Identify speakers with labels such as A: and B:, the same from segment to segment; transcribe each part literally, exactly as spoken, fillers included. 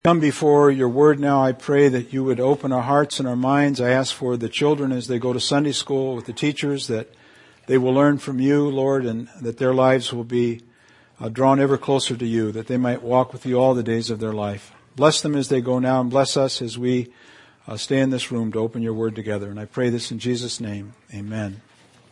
A: Come before your word now. I pray that you would open our hearts and our minds. I ask for the children as they go to Sunday school with the teachers that they will learn from you, Lord, and that their lives will be uh, drawn ever closer to you, that they might walk with you all the days of their life. Bless them as they go now, and bless us as we uh, stay in this room to open your word together. And I pray this in Jesus' name. Amen.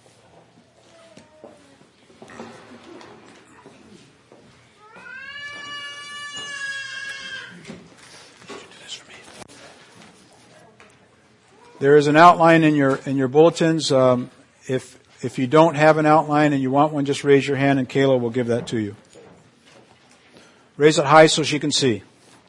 A: There is an outline in your in your bulletins. Um, if if you don't have an outline and you want one, just raise your hand and Kayla will give that to you. Raise it high so she can see.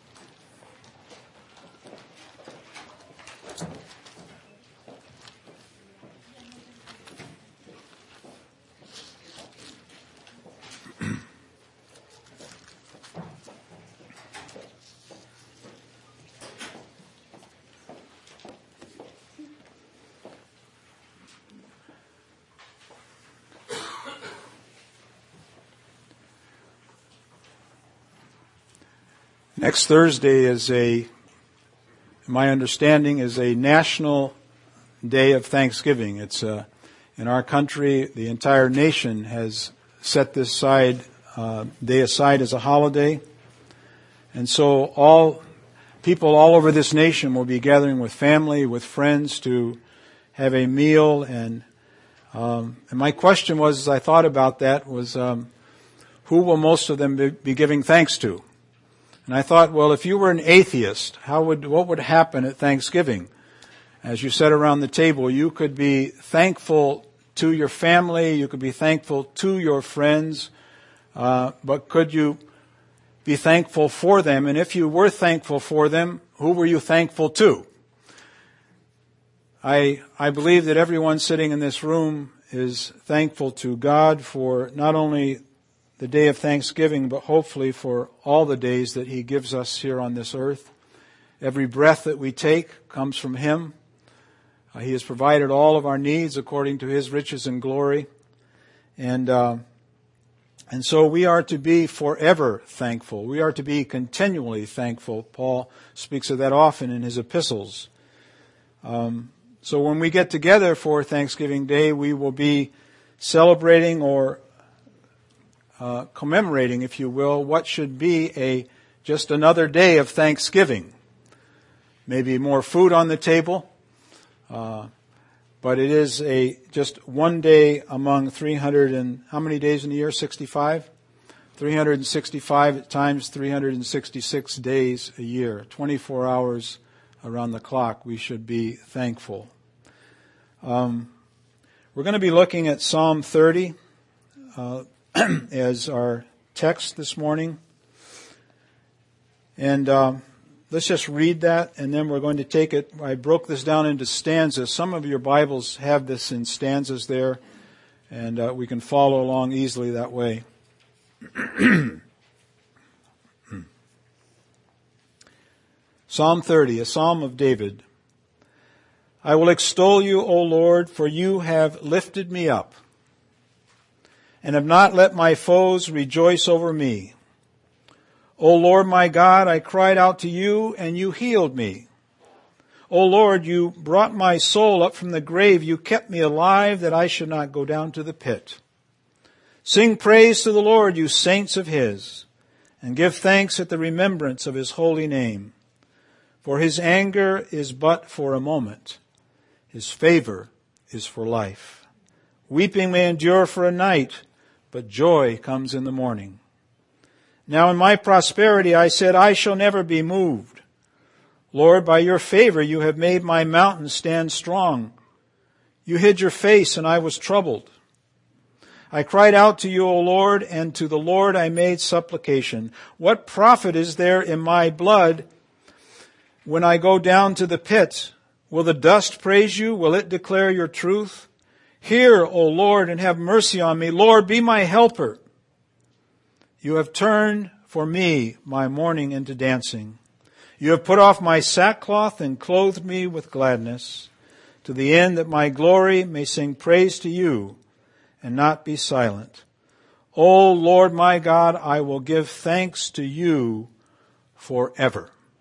A: Next Thursday is a, my understanding, is a national day of Thanksgiving. It's uh, in our country, the entire nation has set this side, uh, day aside as a holiday. And so all people all over this nation will be gathering with family, with friends to have a meal. And, um, and my question was, as I thought about that, was um, who will most of them be, be giving thanks to? And I thought, well, if you were an atheist, how would, what would happen at Thanksgiving? As you sat around the table, you could be thankful to your family, you could be thankful to your friends, uh, but could you be thankful for them? And if you were thankful for them, who were you thankful to? I, I believe that everyone sitting in this room is thankful to God for not only the day of Thanksgiving, but hopefully for all the days that He gives us here on this earth. Every breath that we take comes from Him. Uh, he has provided all of our needs according to His riches and glory. And, uh, and so we are to be forever thankful. We are to be continually thankful. Paul speaks of that often in his epistles. Um, so when we get together for Thanksgiving Day, we will be celebrating or Uh, commemorating, if you will, what should be a just another day of Thanksgiving. Maybe more food on the table, uh, but it is a just one day among three hundred and how many days in the year? sixty-five? three hundred sixty-five times three hundred sixty-six days a year, twenty-four hours around the clock. We should be thankful. Um, we're going to be looking at Psalm thirty. Uh, as our text this morning. And um, let's just read that, and then we're going to take it. I broke this down into stanzas. Some of your Bibles have this in stanzas there, and uh, we can follow along easily that way. Psalm thirty, a psalm of David. I will extol you, O Lord, for you have lifted me up, and have not let my foes rejoice over me. O Lord my God, I cried out to you, and you healed me. O Lord, you brought my soul up from the grave. You kept me alive, that I should not go down to the pit. Sing praise to the Lord, you saints of His, and give thanks at the remembrance of His holy name. For His anger is but for a moment. His favor is for life. Weeping may endure for a night, but joy comes in the morning. Now in my prosperity I said, I shall never be moved. Lord, by your favor you have made my mountain stand strong. You hid your face, and I was troubled. I cried out to you, O Lord, and to the Lord I made supplication. What profit is there in my blood when I go down to the pit? Will the dust praise you? Will it declare your truth? Hear, O Lord, and have mercy on me. Lord, be my helper. You have turned for me my mourning into dancing. You have put off my sackcloth and clothed me with gladness, to the end that my glory may sing praise to you and not be silent. O Lord my God, I will give thanks to you forever.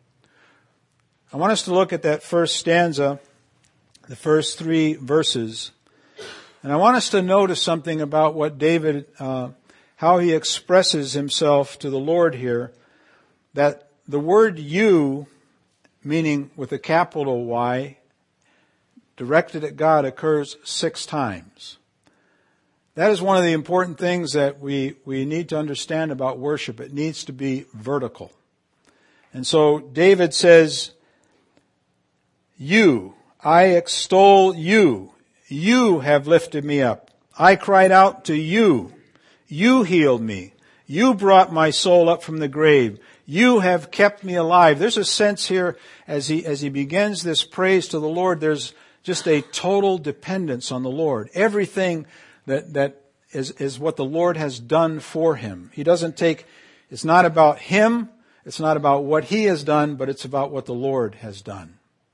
A: I want us to look at that first stanza, the first three verses. And I want us to notice something about what David, uh, how he expresses himself to the Lord here. That the word you, meaning with a capital Y, directed at God, occurs six times. That is one of the important things that we, we need to understand about worship. It needs to be vertical. And so David says, you, I extol you. You have lifted me up. I cried out to you. You healed me. You brought my soul up from the grave. You have kept me alive. There's a sense here as he, as he begins this praise to the Lord, there's just a total dependence on the Lord. Everything that, that is, is what the Lord has done for him. He doesn't take, it's not about him, it's not about what he has done, but it's about what the Lord has done.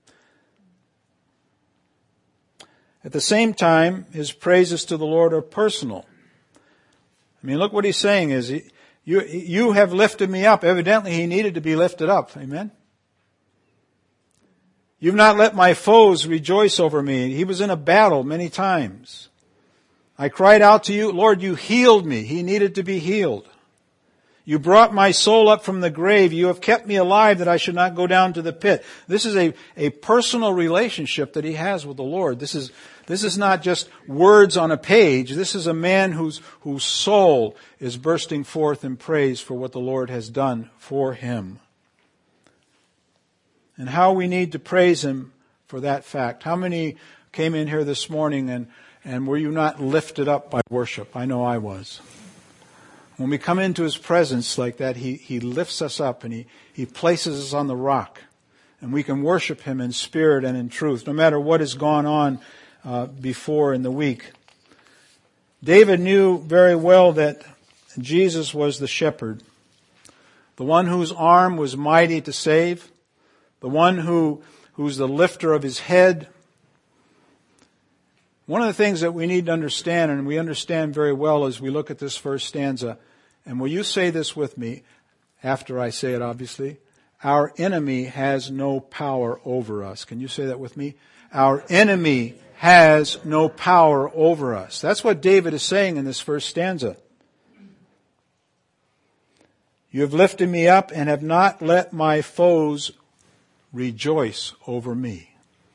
A: At the same time, his praises to the Lord are personal. I mean, look what he's saying is, he, you, you have lifted me up. Evidently, he needed to be lifted up. Amen? You've not let my foes rejoice over me. He was in a battle many times. I cried out to you, Lord, you healed me. He needed to be healed. You brought my soul up from the grave. You have kept me alive that I should not go down to the pit. This is a, a personal relationship that he has with the Lord. This is, this is not just words on a page. This is a man whose, whose soul is bursting forth in praise for what the Lord has done for him. And how we need to praise him for that fact. How many came in here this morning and, and were you not lifted up by worship? I know I was. When we come into his presence like that, he, he lifts us up and he, he places us on the rock. And we can worship him in spirit and in truth, no matter what has gone on uh, before in the week. David knew very well that Jesus was the shepherd, the one whose arm was mighty to save, the one who who's the lifter of his head. One of the things that we need to understand, and we understand very well as we look at this first stanza, and will you say this with me, after I say it obviously, our enemy has no power over us. Can you say that with me? Our enemy has no power over us. That's what David is saying in this first stanza. You have lifted me up and have not let my foes rejoice over me.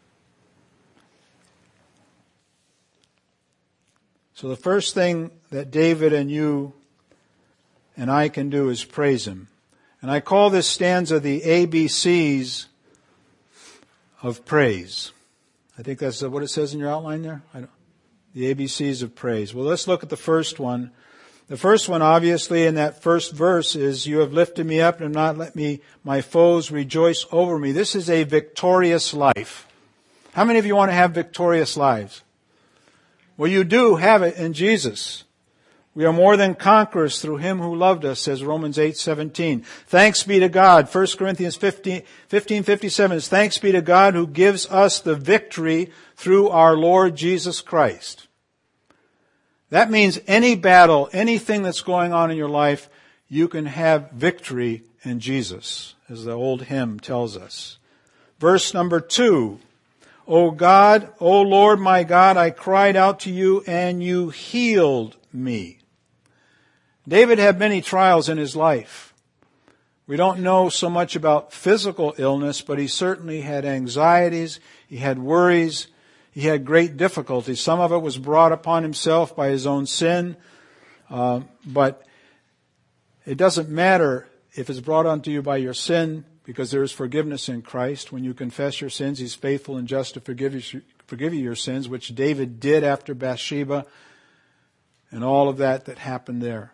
A: So the first thing that David and you and I can do is praise him. And I call this stanza the A B Cs of praise. I think that's what it says in your outline there. I don't, the A B Cs of praise. Well, let's look at the first one. The first one, obviously, in that first verse is, you have lifted me up and have not let me, my foes rejoice over me. This is a victorious life. How many of you want to have victorious lives? Well, you do have it in Jesus. We are more than conquerors through him who loved us, says Romans eight seventeen. Thanks be to God. First Corinthians fifteen fifty-seven is, thanks be to God who gives us the victory through our Lord Jesus Christ. That means any battle, anything that's going on in your life, you can have victory in Jesus, as the old hymn tells us. Verse number two. O God, O Lord my God, I cried out to you and you healed me. David had many trials in his life. We don't know so much about physical illness, but he certainly had anxieties, he had worries, he had great difficulties. Some of it was brought upon himself by his own sin, uh, but it doesn't matter if it's brought onto you by your sin, because there is forgiveness in Christ. When you confess your sins, he's faithful and just to forgive you, forgive you your sins, which David did after Bathsheba and all of that that happened there.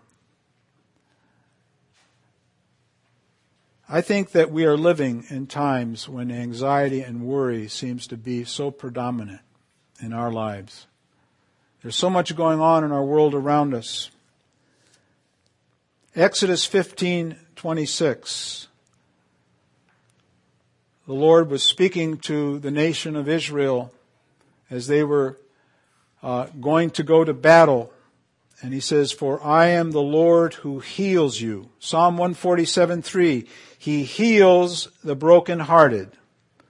A: I think that we are living in times when anxiety and worry seems to be so predominant in our lives. There's so much going on in our world around us. Exodus fifteen twenty-six. The Lord was speaking to the nation of Israel as they were uh, going to go to battle. And he says, for I am the Lord who heals you. Psalm one forty-seven three. He heals the brokenhearted.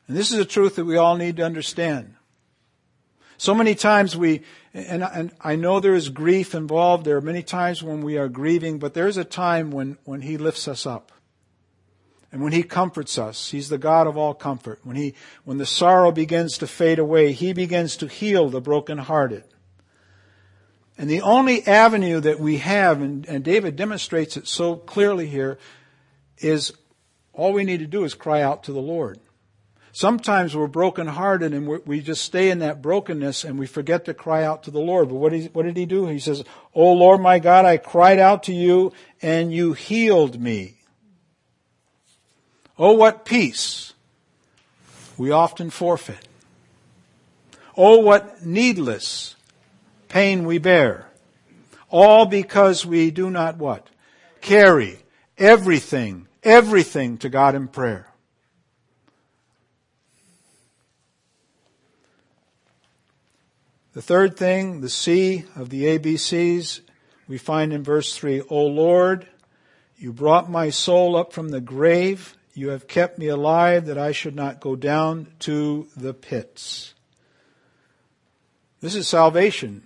A: And this is a truth that we all need to understand. So many times we, and, and I know there is grief involved. There are many times when we are grieving, but there's a time when, when He lifts us up. And when He comforts us, He's the God of all comfort. When He, when the sorrow begins to fade away, He begins to heal the brokenhearted. And the only avenue that we have, and, and David demonstrates it so clearly here, is all we need to do is cry out to the Lord. Sometimes we're brokenhearted and we're, we just stay in that brokenness and we forget to cry out to the Lord. But what, he, what did He do? He says, "O Lord my God, I cried out to You and You healed me." Oh, what peace we often forfeit. Oh, what needless pain we bear. All because we do not what? Carry everything, everything to God in prayer. The third thing, the C of the A B Cs, we find in verse three. O Lord, You brought my soul up from the grave. You have kept me alive that I should not go down to the pits. This is salvation.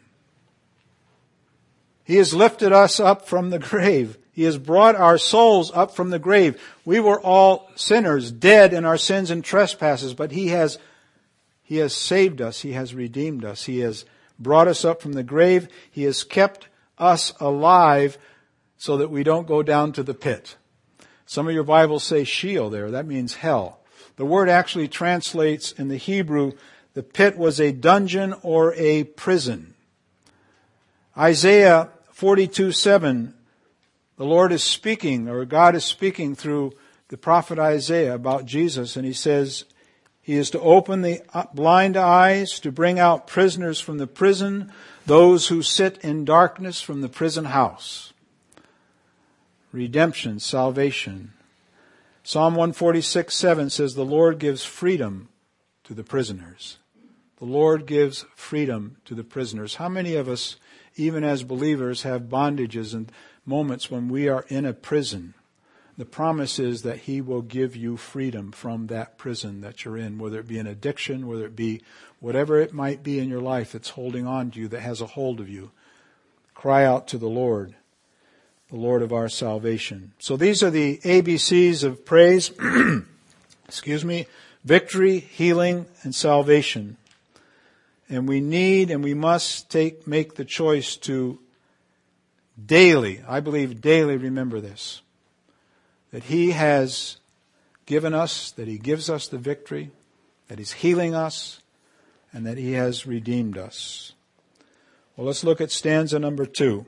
A: He has lifted us up from the grave. He has brought our souls up from the grave. We were all sinners, dead in our sins and trespasses, but He has, He has saved us. He has redeemed us. He has brought us up from the grave. He has kept us alive so that we don't go down to the pit. Some of your Bibles say Sheol there. That means hell. The word actually translates in the Hebrew, the pit was a dungeon or a prison. Isaiah forty-two seven, the Lord is speaking, or God is speaking through the prophet Isaiah about Jesus, and He says, He is to open the blind eyes, to bring out prisoners from the prison, those who sit in darkness from the prison house. Redemption, salvation. Psalm one forty-six seven says, the Lord gives freedom to the prisoners. The Lord gives freedom to the prisoners. How many of us, even as believers, have bondages and moments when we are in a prison? The promise is that He will give you freedom from that prison that you're in, whether it be an addiction, whether it be whatever it might be in your life that's holding on to you, that has a hold of you. Cry out to the Lord, the Lord of our salvation. So these are the A B Cs of praise. Excuse me. Victory, healing, and salvation. And we need and we must take, make the choice to daily, I believe daily remember this, that He has given us, that He gives us the victory, that He's healing us, and that He has redeemed us. Well, let's look at stanza number two.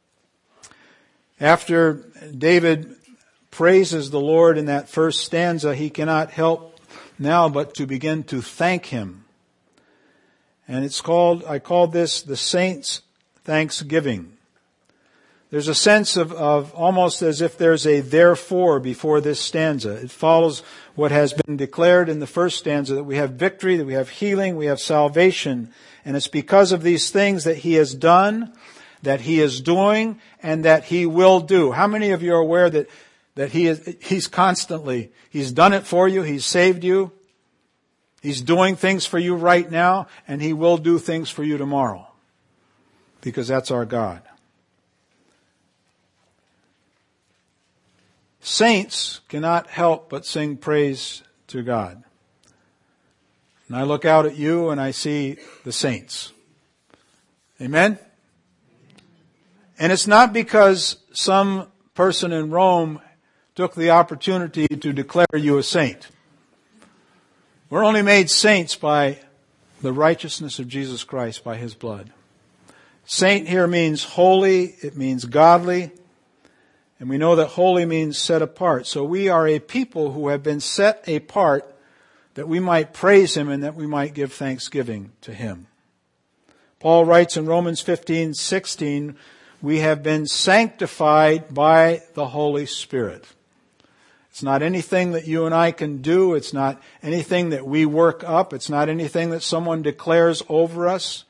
A: After David praises the Lord in that first stanza, he cannot help now but to begin to thank Him. And it's called, I call this the saints' thanksgiving. There's a sense of, of almost as if there's a therefore before this stanza. It follows what has been declared in the first stanza, that we have victory, that we have healing, we have salvation. And it's because of these things that He has done, that He is doing, and that He will do. How many of you are aware that, that He is, He's constantly, He's done it for you, He's saved you, He's doing things for you right now, and He will do things for you tomorrow. Because that's our God. Saints cannot help but sing praise to God. And I look out at you and I see the saints. Amen? And it's not because some person in Rome took the opportunity to declare you a saint. We're only made saints by the righteousness of Jesus Christ, by His blood. Saint here means holy, it means godly, and we know that holy means set apart. So we are a people who have been set apart that we might praise Him and that we might give thanksgiving to Him. Paul writes in Romans fifteen sixteen, we have been sanctified by the Holy Spirit. It's not anything that you and I can do. It's not anything that we work up. It's not anything that someone declares over us.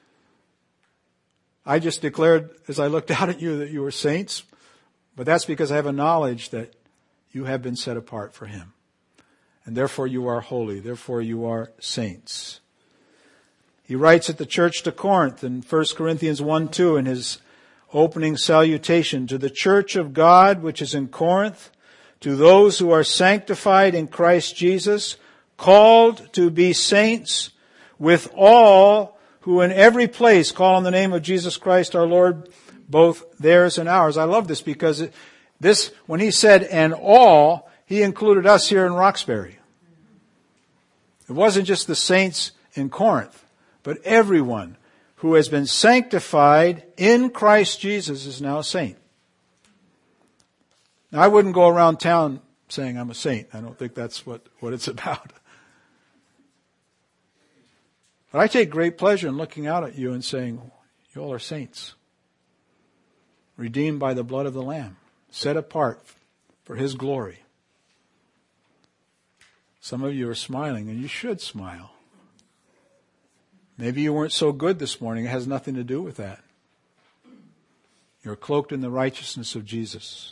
A: I just declared as I looked out at you that you were saints, but that's because I have a knowledge that you have been set apart for Him. and therefore you are holy, therefore you are saints. He writes at the church to Corinth in First Corinthians one two in his opening salutation, to the church of God which is in Corinth, to those who are sanctified in Christ Jesus, called to be saints, with all who in every place call on the name of Jesus Christ our Lord, both theirs and ours. I love this because it, this, when he said and all, he included us here in Roxbury. It wasn't just the saints in Corinth, but everyone who has been sanctified in Christ Jesus is now a saint. Now, I wouldn't go around town saying I'm a saint. I don't think that's what, what it's about. But I take great pleasure in looking out at you and saying, you all are saints. Redeemed by the blood of the Lamb. Set apart for His glory. Some of you are smiling, and you should smile. Maybe you weren't so good this morning. It has nothing to do with that. You're cloaked in the righteousness of Jesus.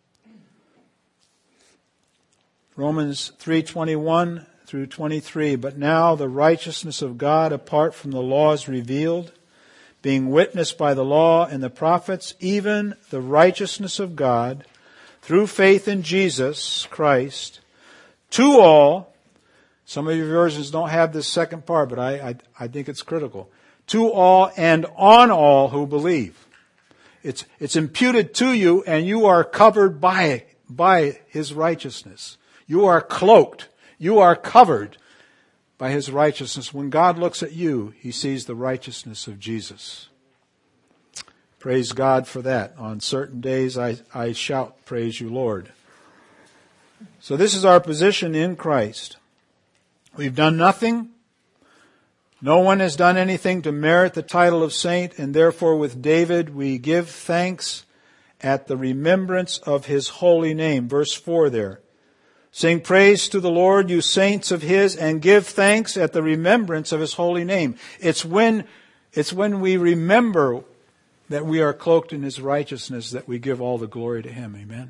A: Romans three twenty-one through twenty-three. But now the righteousness of God apart from the law is revealed, being witnessed by the law and the prophets, even the righteousness of God through faith in Jesus Christ, to all. Some of your versions don't have this second part, but I, I, I think it's critical. To all and on all who believe. It's, it's imputed to you, and you are covered by, by His righteousness. You are cloaked. You are covered by His righteousness. When God looks at you, He sees the righteousness of Jesus. Praise God for that. On certain days I, I shout, praise you, Lord. So this is our position in Christ. We've done nothing. No one has done anything to merit the title of saint, and therefore with David we give thanks at the remembrance of His holy name. Verse four there. Sing praise to the Lord, you saints of His, and give thanks at the remembrance of His holy name. It's when, it's when we remember that we are cloaked in His righteousness that we give all the glory to Him. Amen.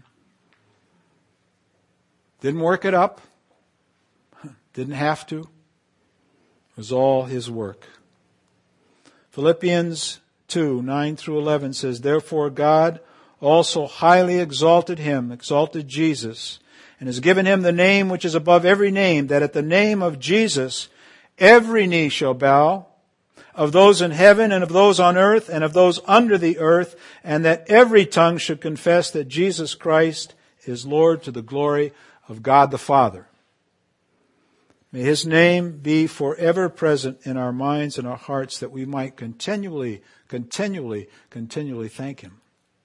A: Didn't work it up. Didn't have to. It was all His work. Philippians two, nine through eleven says, therefore God also highly exalted Him, exalted Jesus, and has given Him the name which is above every name, that at the name of Jesus every knee shall bow, of those in heaven and of those on earth and of those under the earth, and that every tongue should confess that Jesus Christ is Lord, to the glory of God the Father. May His name be forever present in our minds and our hearts, that we might continually, continually, continually thank Him.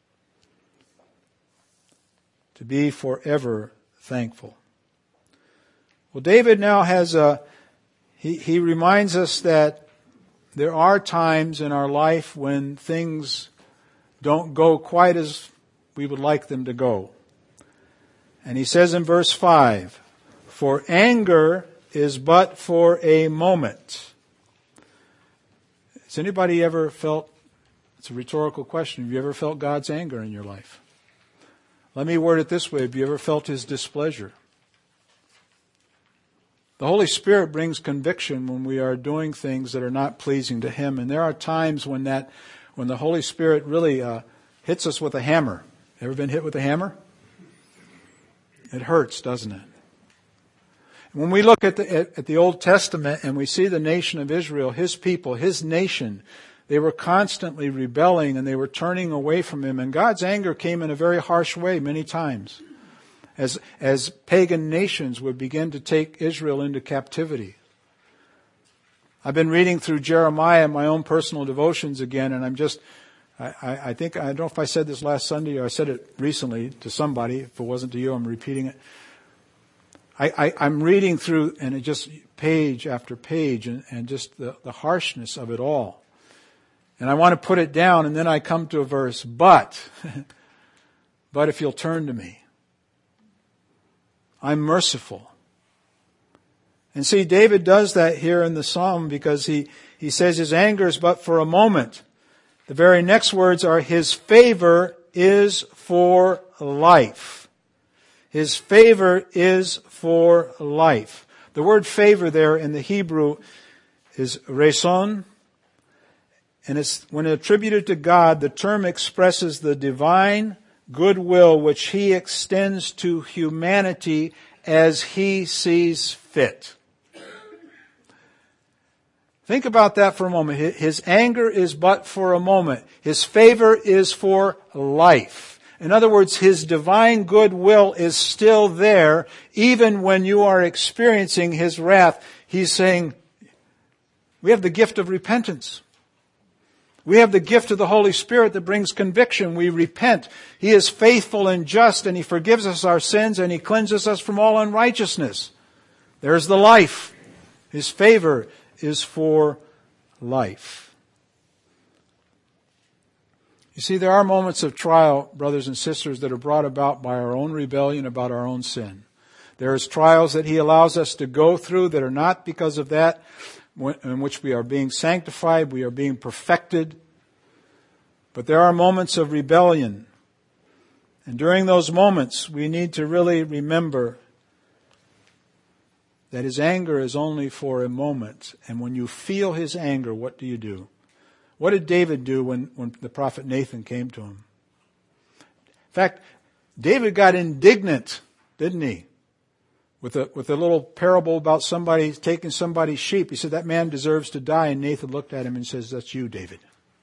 A: To be forever thankful. Well, David now has a, he, he reminds us that there are times in our life when things don't go quite as we would like them to go. And he says in verse five, for anger is but for a moment. Has anybody ever felt, it's a rhetorical question, have you ever felt God's anger in your life? Let me word it this way, have you ever felt His displeasure? The Holy Spirit brings conviction when we are doing things that are not pleasing to Him. And there are times when that, when the Holy Spirit really uh, hits us with a hammer. Ever been hit with a hammer? It hurts, doesn't it? When we look at the, at, at the Old Testament and we see the nation of Israel, His people, His nation, they were constantly rebelling and they were turning away from Him. And God's anger came in a very harsh way many times as, as pagan nations would begin to take Israel into captivity. I've been reading through Jeremiah in my own personal devotions again, and I'm just, I, I, I think, I don't know if I said this last Sunday or I said it recently to somebody. If it wasn't to you, I'm repeating it. I, I, I'm reading through, and it just page after page, and, and just the, the harshness of it all. And I want to put it down, and then I come to a verse, but, but if you'll turn to me, I'm merciful. And see, David does that here in the Psalm because he, he says his anger is but for a moment. The very next words are, His favor is for life. His favor is for life. The word favor there in the Hebrew is rason, and it's, when attributed to God, the term expresses the divine goodwill which He extends to humanity as He sees fit. Think about that for a moment. His anger is but for a moment. His favor is for life. In other words, His divine goodwill is still there even when you are experiencing His wrath. He's saying, we have the gift of repentance. We have the gift of the Holy Spirit that brings conviction. We repent. He is faithful and just, and He forgives us our sins, and He cleanses us from all unrighteousness. There's the life. His favor is for life. You see, there are moments of trial, brothers and sisters, that are brought about by our own rebellion, about our own sin. There's trials that He allows us to go through that are not because of that, in which we are being sanctified, we are being perfected. But there are moments of rebellion. And during those moments, we need to really remember that His anger is only for a moment. And when you feel His anger, what do you do? What did David do when, when the prophet Nathan came to him? In fact, David got indignant, didn't he? With a, with a little parable about somebody taking somebody's sheep. He said, that man deserves to die. And Nathan looked at him and says, that's you, David.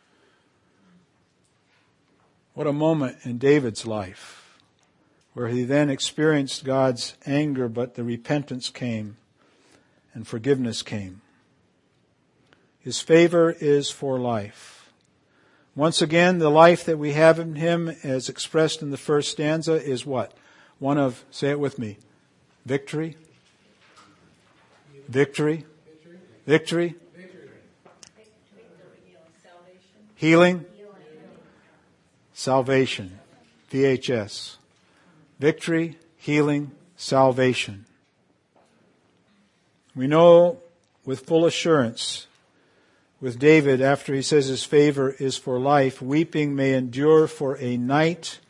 A: What a moment in David's life, where he then experienced God's anger, but the repentance came and forgiveness came. His favor is for life. Once again, the life that we have in Him, as expressed in the first stanza, is what? One of, say it with me, victory, victory, victory, healing, salvation, V H S. Victory, healing, salvation. We know with full assurance, with David, after he says his favor is for life, weeping may endure for a night,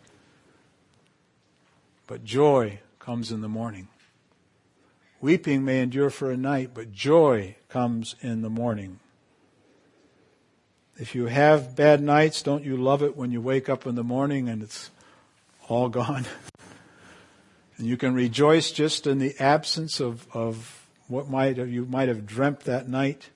A: but joy comes in the morning. Weeping may endure for a night, but joy comes in the morning. If you have bad nights, don't you love it when you wake up in the morning and it's all gone? And you can rejoice just in the absence of, of what might have, you might have dreamt that night,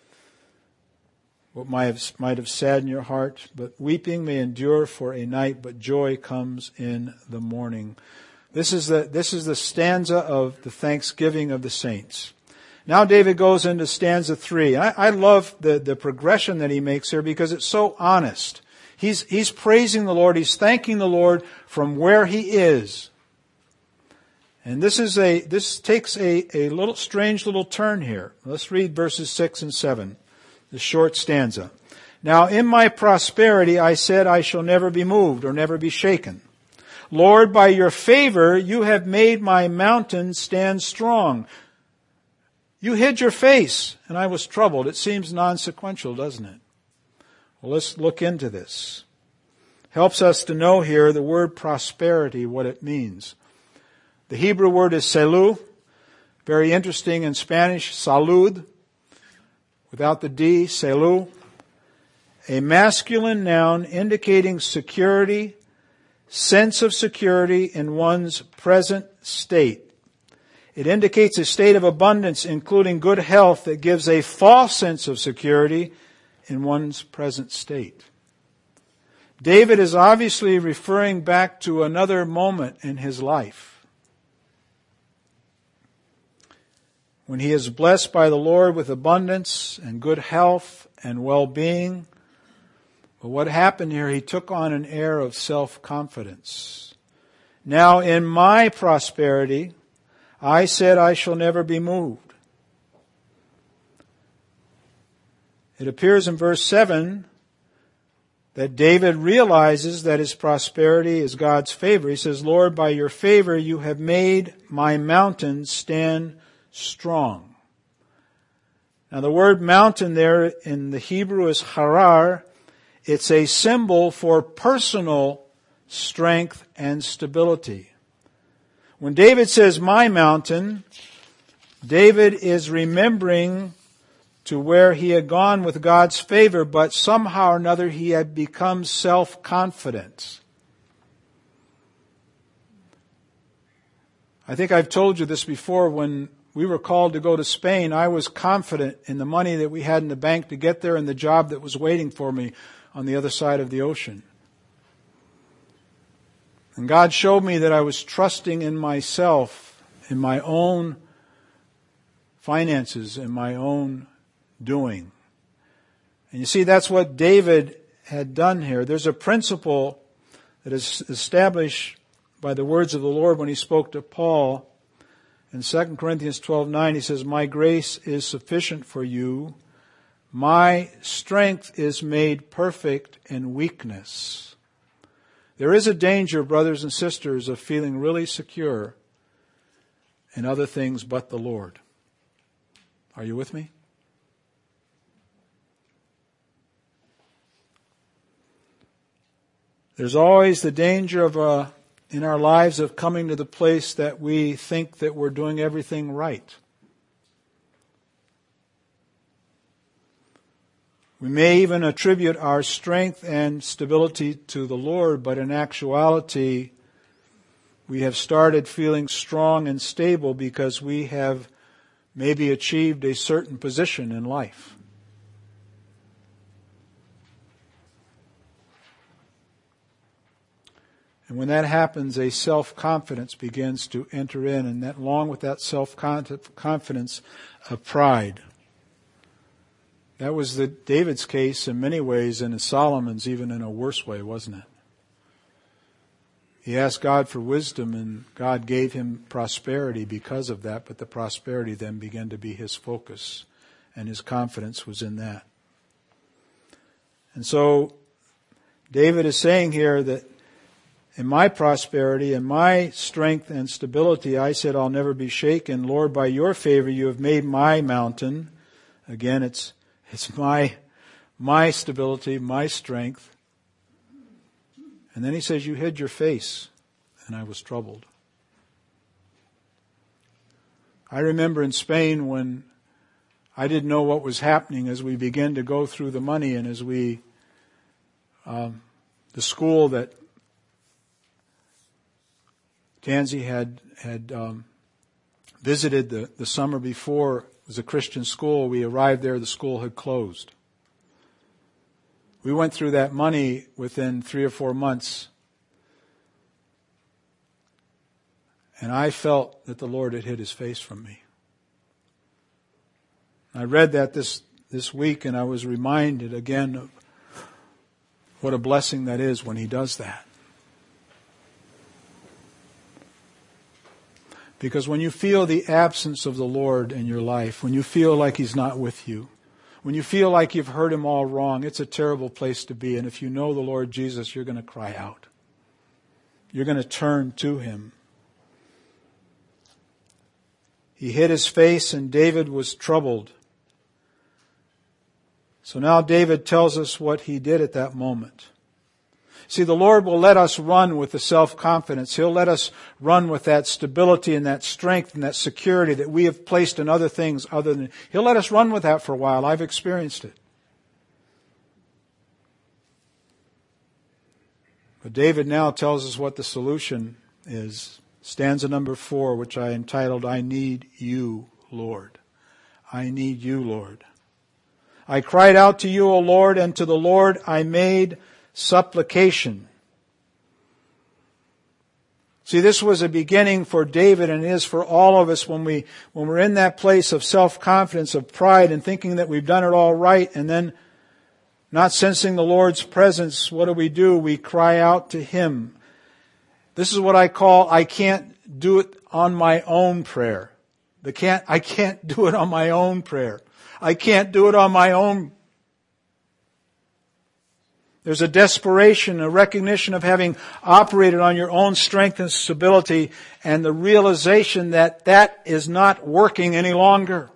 A: what might have, might have saddened your heart. But weeping may endure for a night, but joy comes in the morning. This is the, this is the stanza of the thanksgiving of the saints. Now David goes into stanza three. I, I love the, the progression that he makes here because it's so honest. He's, he's praising the Lord. He's thanking the Lord from where he is. And this is a, this takes a, a little strange little turn here. Let's read verses six and seven, the short stanza. Now in my prosperity I said I shall never be moved or never be shaken. Lord, by your favor you have made my mountain stand strong. You hid your face and I was troubled. It seems non-sequential, doesn't it? Well, let's look into this. Helps us to know here the word prosperity, what it means. The Hebrew word is selu. Very interesting in Spanish, salud. Without the D, selu. A masculine noun indicating security, sense of security in one's present state. It indicates a state of abundance, including good health, that gives a false sense of security in one's present state. David is obviously referring back to another moment in his life, when he is blessed by the Lord with abundance and good health and well-being. But what happened here, he took on an air of self-confidence. Now in my prosperity, I said I shall never be moved. It appears in verse seven that David realizes that his prosperity is God's favor. He says, Lord, by your favor you have made my mountain stand strong. Now the word mountain there in the Hebrew is harar. It's a symbol for personal strength and stability. When David says my mountain, David is remembering to where he had gone with God's favor, but somehow or another he had become self-confident. I think I've told you this before. When we were called to go to Spain, I was confident in the money that we had in the bank to get there and the job that was waiting for me on the other side of the ocean. And God showed me that I was trusting in myself, in my own finances, in my own doing. And you see, that's what David had done here. There's a principle that is established by the words of the Lord when he spoke to Paul. In Second Corinthians twelve nine, he says, my grace is sufficient for you. My strength is made perfect in weakness. There is a danger, brothers and sisters, of feeling really secure in other things but the Lord. Are you with me? There's always the danger of uh, in our lives of coming to the place that we think that we're doing everything right. We may even attribute our strength and stability to the Lord, but in actuality, we have started feeling strong and stable because we have maybe achieved a certain position in life. And when that happens, a self-confidence begins to enter in, and that, along with that self-confidence, a pride. That was the David's case in many ways, and in Solomon's even in a worse way, wasn't it? He asked God for wisdom, and God gave him prosperity because of that, but the prosperity then began to be his focus, and his confidence was in that. And so David is saying here that in my prosperity, in my strength and stability, I said, I'll never be shaken. Lord, by your favor, you have made my mountain. Again, it's it's my my stability, my strength. And then he says, you hid your face, and I was troubled. I remember in Spain when I didn't know what was happening as we began to go through the money, and as we, um, the school that Tansy had had um, visited the, the summer before was a Christian school. We arrived there, the school had closed. We went through that money within three or four months. And I felt that the Lord had hid his face from me. I read that this, this week, and I was reminded again of what a blessing that is when he does that. Because when you feel the absence of the Lord in your life, when you feel like he's not with you, when you feel like you've heard him all wrong, it's a terrible place to be. And if you know the Lord Jesus, you're going to cry out. You're going to turn to him. He hid his face, and David was troubled. So now David tells us what he did at that moment. See, the Lord will let us run with the self-confidence. He'll let us run with that stability and that strength and that security that we have placed in other things other than... He'll let us run with that for a while. I've experienced it. But David now tells us what the solution is. Stanza number four, which I entitled, I Need You, Lord. I need you, Lord. I cried out to you, O Lord, and to the Lord I made supplication. See, this was a beginning for David, and it is for all of us when we, when we're in that place of self-confidence, of pride, and thinking that we've done it all right, and then not sensing the Lord's presence. What do we do? We cry out to him. This is what I call, I can't do it on my own prayer. The can't, I can't do it on my own prayer. I can't do it on my own. There's a desperation, a recognition of having operated on your own strength and stability, and the realization that that is not working any longer.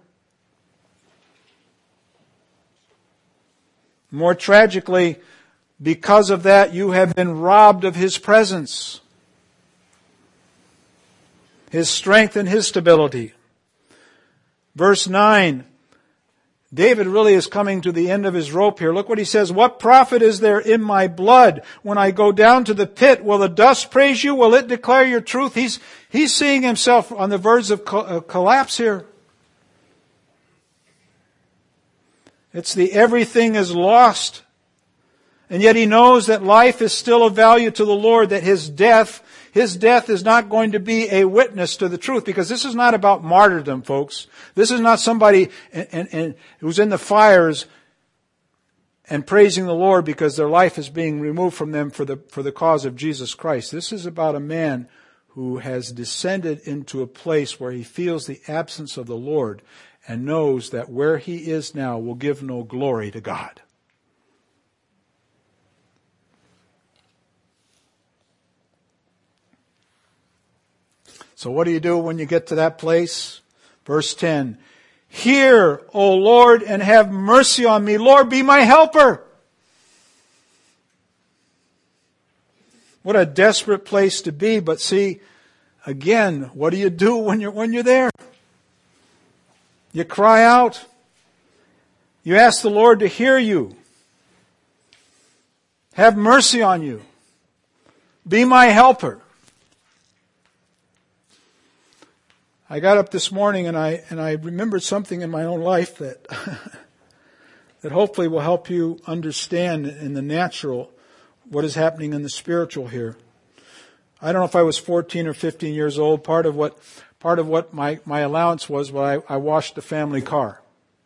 A: More tragically, because of that, you have been robbed of his presence. his strength and his stability. Verse nine, David really is coming to the end of his rope here. Look what he says. What profit is there in my blood? When I go down to the pit, will the dust praise you? Will it declare your truth? He's, he's seeing himself on the verge of co- collapse here. It's the everything is lost. And yet he knows that life is still of value to the Lord, that his death, his death is not going to be a witness to the truth, because this is not about martyrdom, folks. This is not somebody and, and, and who's in the fires and praising the Lord because their life is being removed from them for the, for the cause of Jesus Christ. This is about a man who has descended into a place where he feels the absence of the Lord and knows that where he is now will give no glory to God. So what do you do when you get to that place? Verse ten, hear, O Lord, and have mercy on me. Lord, be my helper. What a desperate place to be. But see, again, what do you do when you're, when you're there? You cry out. You ask the Lord to hear you. Have mercy on you. Be my helper. I got up this morning and I and I remembered something in my own life that that hopefully will help you understand in the natural what is happening in the spiritual here. I don't know if I was fourteen or fifteen years old. Part of what part of what my, my allowance was, well, I, I washed the family car.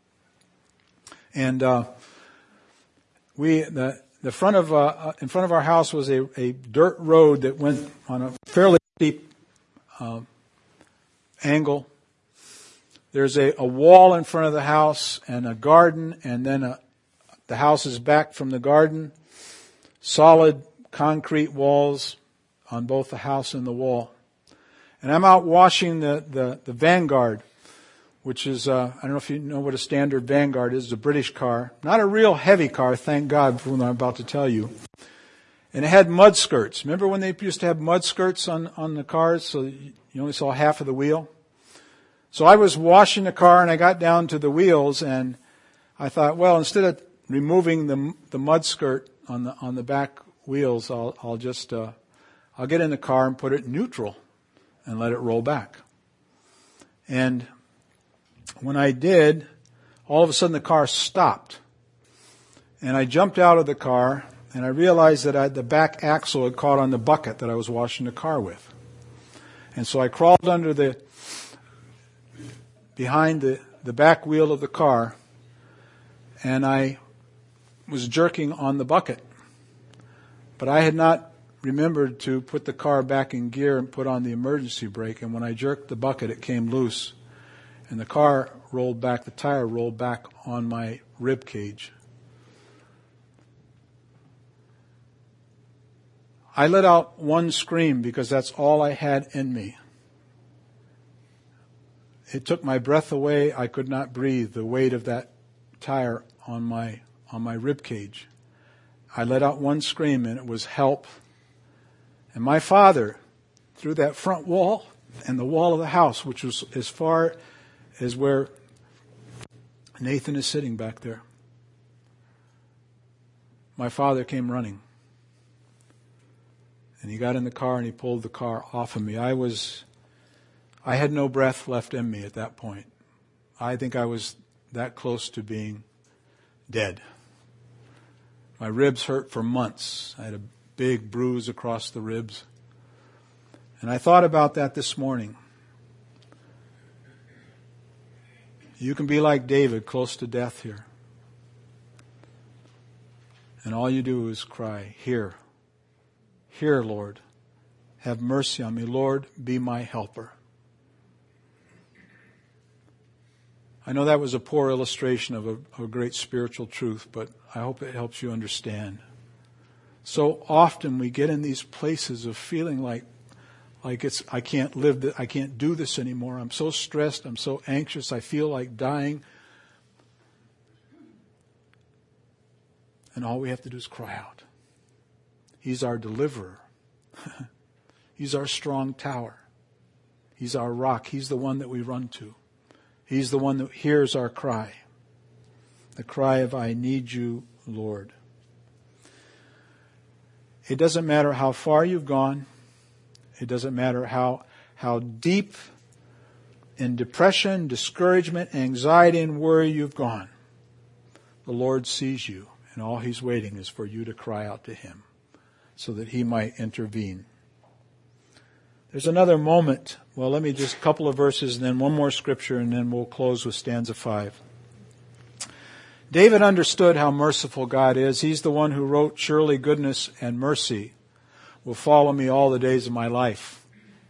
A: And uh, we the the front of uh, in front of our house was a, a dirt road that went on a fairly steep uh, angle. There's a, a wall in front of the house and a garden, and then a, the house is back from the garden. Solid concrete walls on both the house and the wall. And I'm out washing the, the, the Vanguard, which is, uh, I don't know if you know what a standard Vanguard is, it's a British car. Not a real heavy car, thank God, for what I'm about to tell you. And it had mud skirts. Remember when they used to have mud skirts on, on the cars, so you only saw half of the wheel? So I was washing the car and I got down to the wheels and I thought, well, instead of removing the the mud skirt on the on the back wheels, I'll I'll just uh, I'll get in the car and put it in neutral and let it roll back. And when I did, all of a sudden the car stopped. And I jumped out of the car and I realized that I, the back axle had caught on the bucket that I was washing the car with. And so I crawled under the behind the, the back wheel of the car, and I was jerking on the bucket. But I had not remembered to put the car back in gear and put on the emergency brake, and when I jerked the bucket, it came loose, and the car rolled back, the tire rolled back on my rib cage. I let out one scream because that's all I had in me. It took my breath away. I could not breathe. The weight of that tire on my on my rib cage. I let out one scream, and it was help. And my father, through that front wall and the wall of the house, which was as far as where Nathan is sitting back there, my father came running. And he got in the car and he pulled the car off of me. I was, I had no breath left in me at that point. I think I was that close to being dead. My ribs hurt for months. I had a big bruise across the ribs. And I thought about that this morning. You can be like David, close to death here. And all you do is cry, "Hear, hear, Lord. Have mercy on me. Lord, be my helper." I know that was a poor illustration of a, of a great spiritual truth, but I hope it helps you understand. So often we get in these places of feeling like, like it's, I can't live, th- I can't do this anymore. I'm so stressed. I'm so anxious. I feel like dying. And all we have to do is cry out. He's our deliverer. He's our strong tower. He's our rock. He's the one that we run to. He's the one that hears our cry. The cry of, I need you, Lord. It doesn't matter how far you've gone. It doesn't matter how, how deep in depression, discouragement, anxiety, and worry you've gone. The Lord sees you, and all He's waiting is for you to cry out to Him so that He might intervene. There's another moment. Well, let me just a couple of verses and then one more scripture, and then we'll close with stanza five. David understood how merciful God is. He's the one who wrote, surely goodness and mercy will follow me all the days of my life.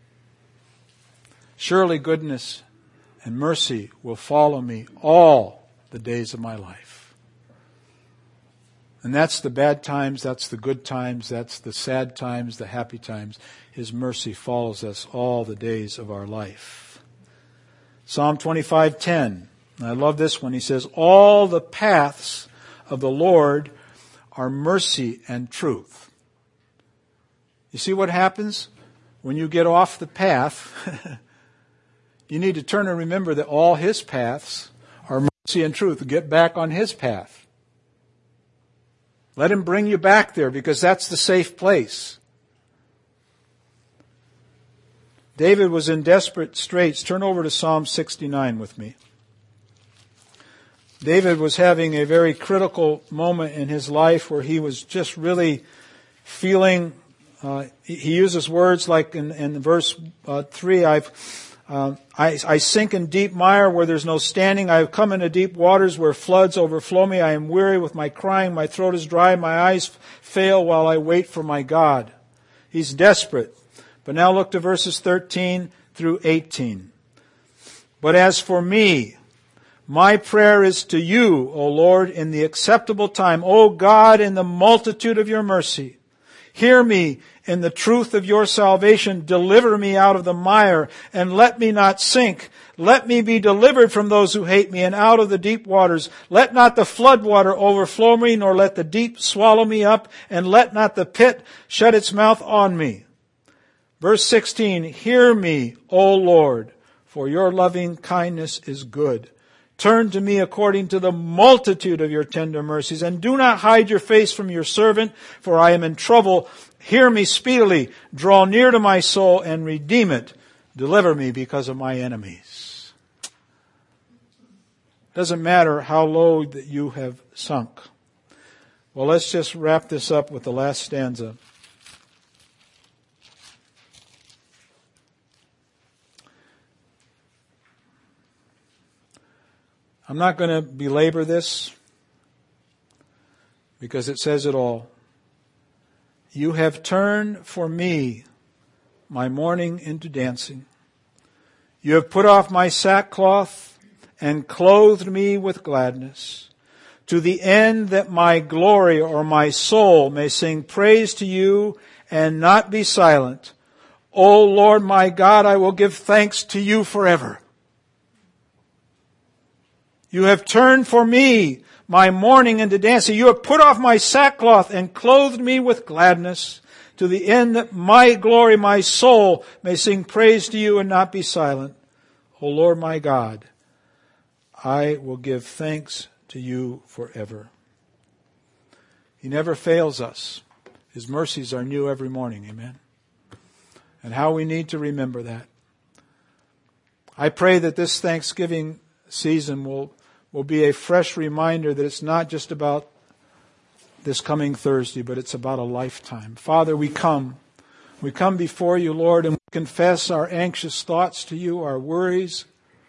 A: Surely goodness and mercy will follow me all the days of my life. And that's the bad times, that's the good times, that's the sad times, the happy times. His mercy follows us all the days of our life. Psalm twenty-five ten. I love this one. He says, all the paths of the Lord are mercy and truth. You see what happens when you get off the path? You need to turn and remember that all His paths are mercy and truth. Get back on His path. Let Him bring you back there, because that's the safe place. David was in desperate straits. Turn over to Psalm sixty-nine with me. David was having a very critical moment in his life where he was just really feeling, uh, he uses words like in, in verse uh, three, I've, uh, I, I sink in deep mire where there's no standing. I have come into deep waters where floods overflow me. I am weary with my crying. My throat is dry. My eyes fail while I wait for my God. He's desperate. But now look to verses thirteen through eighteen. But as for me, my prayer is to you, O Lord, in the acceptable time. O God, in the multitude of your mercy. Hear me in the truth of your salvation. Deliver me out of the mire, and let me not sink. Let me be delivered from those who hate me, and out of the deep waters. Let not the flood water overflow me, nor let the deep swallow me up, and let not the pit shut its mouth on me. Verse sixteen, hear me, O Lord, for your loving kindness is good. Turn to me according to the multitude of your tender mercies, and do not hide your face from your servant, for I am in trouble. Hear me speedily. Draw near to my soul and redeem it. Deliver me because of my enemies. Doesn't matter how low that you have sunk. Well, let's just wrap this up with the last stanza. I'm not going to belabor this because it says it all. You have turned for me my mourning into dancing. You have put off my sackcloth and clothed me with gladness, to the end that my glory or my soul may sing praise to you and not be silent. O Lord my God, I will give thanks to you forever. You have turned for me my mourning into dancing. You have put off my sackcloth and clothed me with gladness, to the end that my glory, my soul, may sing praise to you and not be silent. O Lord my God, I will give thanks to you forever. He never fails us. His mercies are new every morning. Amen. And how we need to remember that. I pray that this Thanksgiving season will will be a fresh reminder that it's not just about this coming Thursday, but it's about a lifetime. Father, we come. We come before you, Lord, and we confess our anxious thoughts to you, our worries.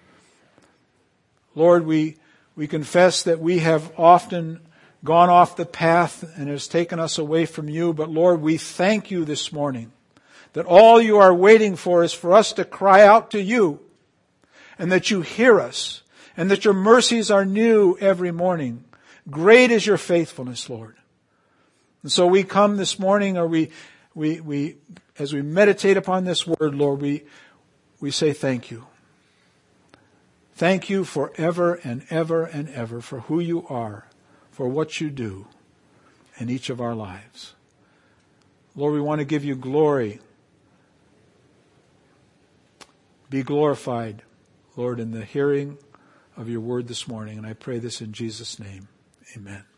A: Lord, we, we confess that we have often gone off the path and it has taken us away from you. But Lord, we thank you this morning that all you are waiting for is for us to cry out to you, and that you hear us, and that your mercies are new every morning. Great is your faithfulness, Lord. And so we come this morning, or we, we, we, as we meditate upon this word, Lord, we, we say thank you. Thank you forever and ever and ever for who you are, for what you do in each of our lives. Lord, we want to give you glory Be glorified, Lord, in the hearing of your word this morning. And I pray this in Jesus' name. Amen.